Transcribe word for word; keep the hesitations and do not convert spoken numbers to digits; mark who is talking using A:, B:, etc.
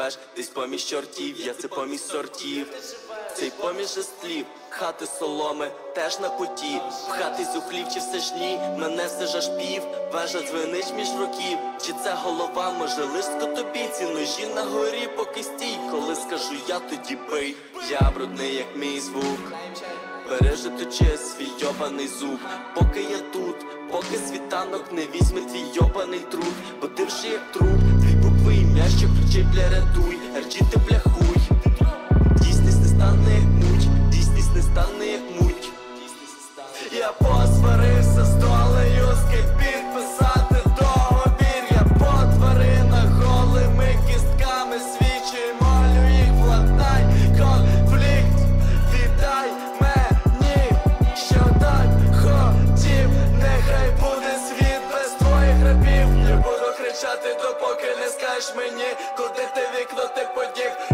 A: живеш десь поміж чортів, я це поміж сортів. Цей поміж слів, хати соломи, теж на куті. Пхатись у хлів чи все ж ні, мене все ж аж пів. Вежа дзвенить між років, чи це голова, може листко тобі. Ці ножі на горі, поки стій, коли скажу я, тоді бий. Я брудний, як мій звук, бережи свій йобаний зуб. Поки я тут, поки світанок не візьме твій йобаний труд. Бо ти вже як труп, дві букви ім'я, що кричить, бля, рятуй. Ерджі ти, бля, хуй. Дійсність не стане як муть, дійсність не стане як муть. Я посварився з долею, скільки підписати договір. Я по тваринах голими кістками свічі, молю їх владнай. Конфлікт, віддай мені, що так хотів. Нехай буде світ без твоїх рабів. Не буду кричати, допоки не скажеш мені, куди ти вікно ти подів.